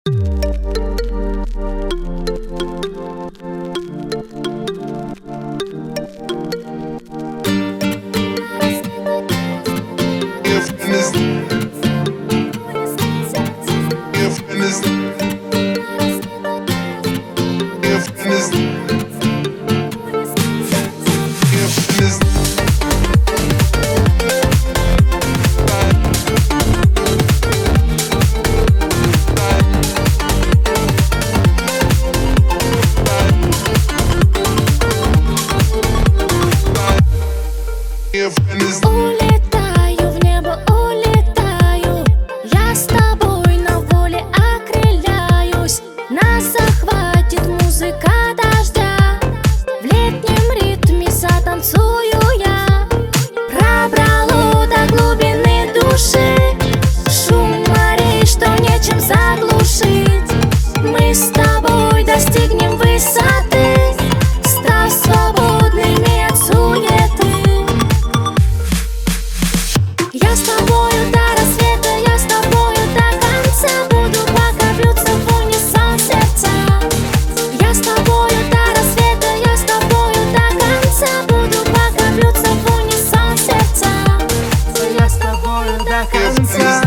Улетаю в небо, улетаю. Я с тобой на воле окрыляюсь. Нас захватит музыка дождя. В летнем ритме затанцую я. Пробрало до глубины души шум морей, что нечем заглушить. Мы с тобой достигнем высоты, став свободными от суеты. Я с тобою до рассвета, я с тобою до конца. Буду, пока бьются в унисон сердца. Я с тобою до рассвета, я с тобою до конца. Буду, пока бьются в унисон сердца. Я с тобою до конца.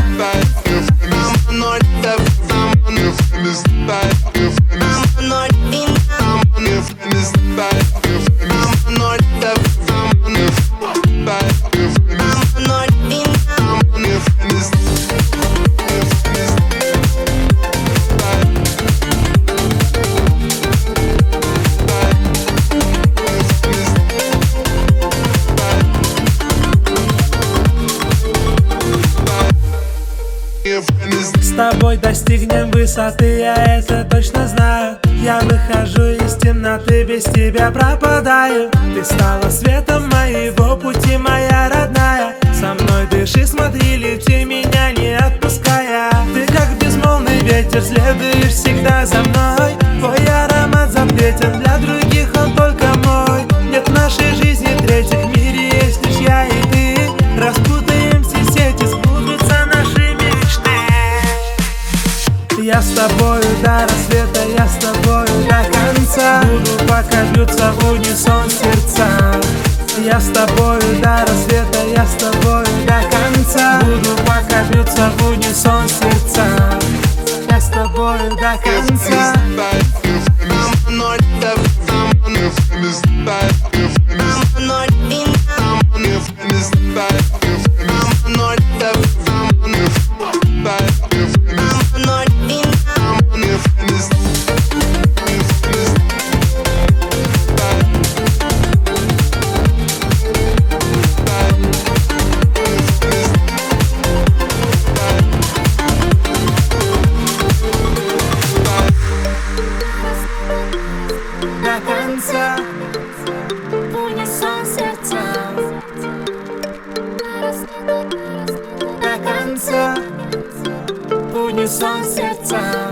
С тобой достигнем высоты, я это точно знаю. Я выхожу из темноты, без тебя пропадаю. Ты стала светом моего пути, моя родная. Со мной дыши, смотри, лети, меня не отпуская. Ты как безмолвный ветер, следуешь всегда за мной. Твой аромат запретен, для других он только мой. Нет в нашей жизни третьих, в мире есть лишь я и ты. Распутаем все сети, сбудутся наши мечты. Я с тобою до рассвета, я с тобою до конца. Буду, пока бьются в унисон сердца. Я с тобою до рассвета, я с тобою до конца. Буду, пока бьются в унисон сердца. Я с тобою до конца. До конца, В унисон сердца. до конца, в унисон сердца.